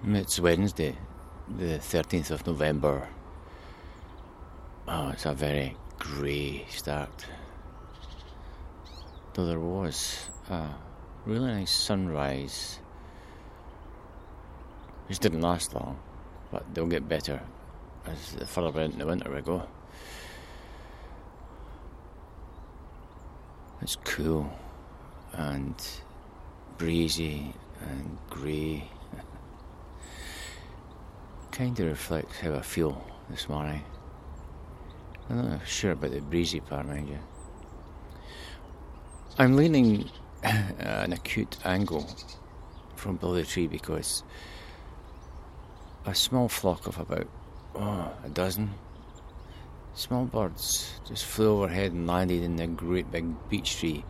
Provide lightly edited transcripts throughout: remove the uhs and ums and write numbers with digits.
It's Wednesday, the 13th of November. Oh, it's a very grey start. Though there was a really nice sunrise, which didn't last long, but they'll get better as the further into the winter we go. It's cool and breezy and grey. Kind of reflects how I feel this morning. I'm not sure about the breezy part, mind you. I'm leaning an acute angle from below the tree because a small flock of about a dozen small birds just flew overhead and landed in the great big beech tree,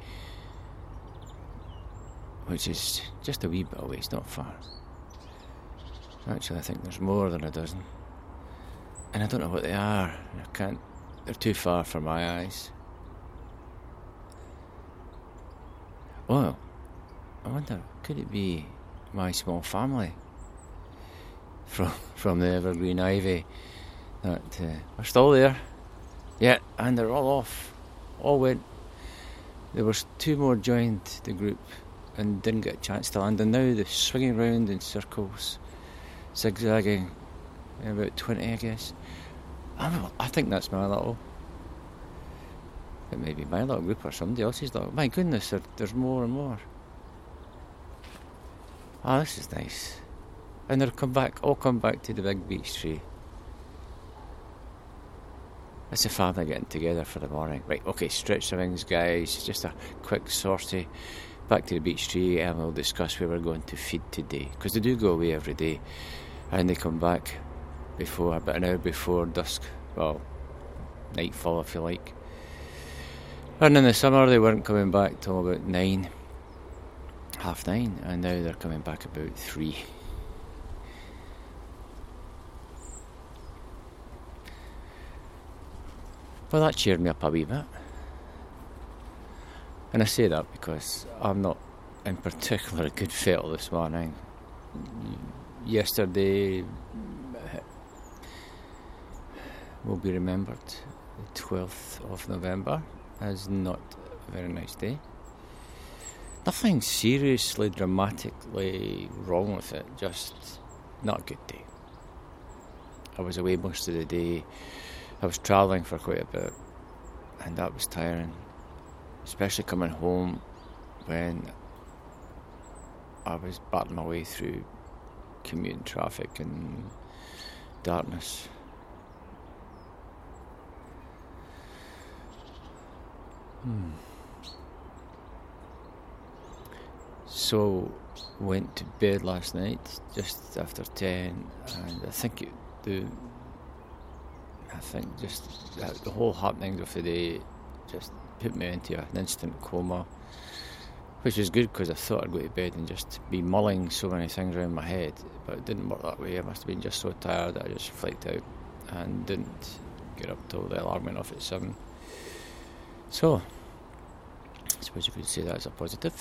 which is just a wee bit away, it's not far. Actually, I think there's more than a dozen. And I don't know what they are. They're too far for my eyes. Oh, I wonder, could it be my small family from the evergreen ivy that are still there? Yeah, and they're all off. All went. There was two more joined the group and didn't get a chance to land. And now they're swinging round in circles, zigzagging, about 20, I guess. I think that's my little. It may be my little group or somebody else's little. My goodness, there's more and more. This is nice. And they'll all come back to the big beech tree. It's the family getting together for the morning. Right, okay, stretch the wings, guys. Just a quick sortie back to the beech tree, and we'll discuss where we're going to feed today. Because they do go away every day, and they come back about an hour before dusk. Well, nightfall, if you like. And in the summer, they weren't coming back till about 9, 9:30, and now they're coming back about 3. Well, that cheered me up a wee bit. And I say that because I'm not in particular a good fettle this morning. Yesterday will be remembered, the 12th of November, as not a very nice day. Nothing seriously, dramatically wrong with it, just not a good day. I was away most of the day. I was travelling for quite a bit, and that was tiring, especially coming home when I was battling my way through commuting traffic and darkness. So went to bed last night just after 10, and I think just the whole happenings of the day just put me into an instant coma, which is good because I thought I'd go to bed and just be mulling so many things around my head, but it didn't work that way. I must have been just so tired that I just flaked out and didn't get up till the alarm went off at 7. So, I suppose you could say that's a positive.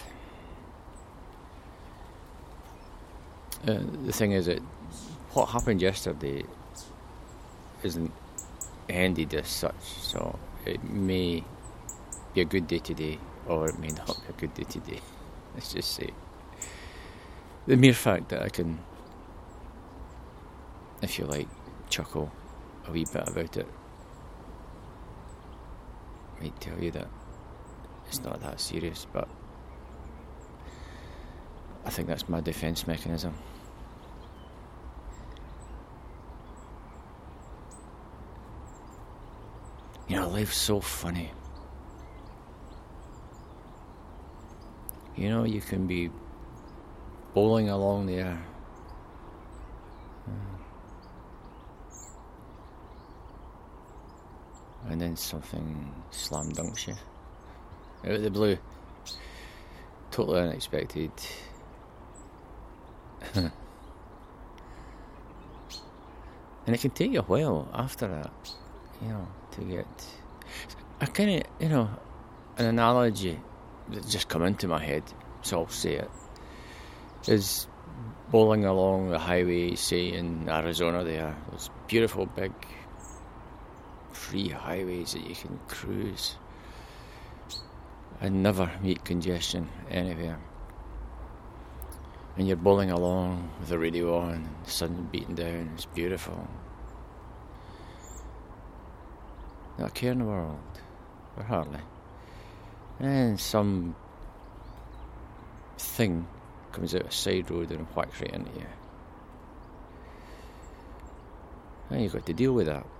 The thing is that what happened yesterday isn't ended as such, so it may be a good day today, or it may not be a good day today. Let's just say the mere fact that I can, if you like, chuckle a wee bit about it might tell you that it's not that serious, but I think that's my defence mechanism. You know, life's so funny. You know, you can be bowling along there, and then something slam dunks you out of the blue. Totally unexpected. And it can take you a while after that, you know, to get... I kind of, you know, an analogy that just come into my head, so I'll say it, is bowling along the highway, say in Arizona there. Those beautiful big free highways that you can cruise and never meet congestion anywhere. And you're bowling along with the radio on and the sun beating down. It's beautiful. Not a care in the world, or hardly. And some thing comes out a side road and whacks right into you. And you've got to deal with that.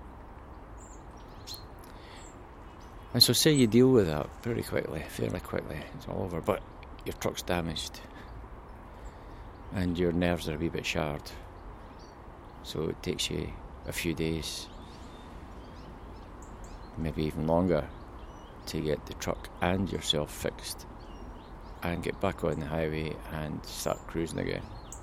And so say you deal with that fairly quickly, it's all over, but your truck's damaged and your nerves are a wee bit charred. So it takes you a few days, maybe even longer, to get the truck and yourself fixed and get back on the highway and start cruising again.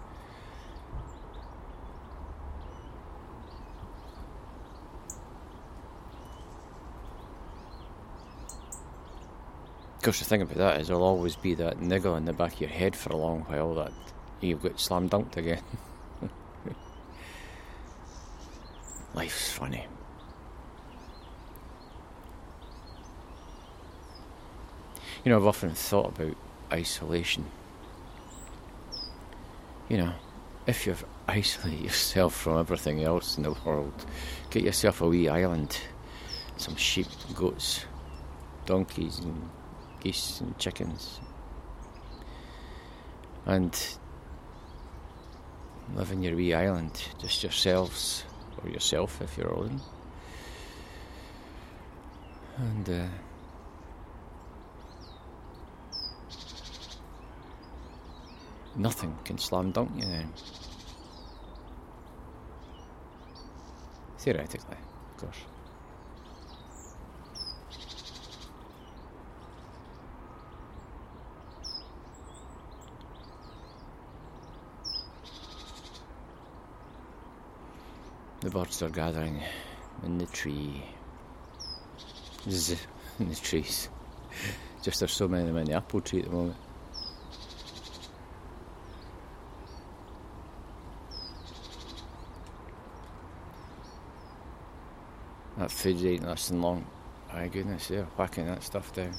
Of course, the thing about that is there'll always be that niggle in the back of your head for a long while that you've got slam dunked again. Life's funny. You know, I've often thought about isolation. You know, if you've isolated yourself from everything else in the world, get yourself a wee island, some sheep, goats, donkeys and geese and chickens, and live in your wee island, just yourselves, or yourself if you're alone. And nothing can slam dunk you then. Theoretically, of course. The birds are gathering in the tree. In the trees. Just there's so many of them in the apple tree at the moment. That food ain't lasting long. My goodness, they're whacking that stuff down.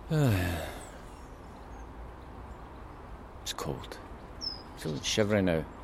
It's cold. I'm feeling shivery now.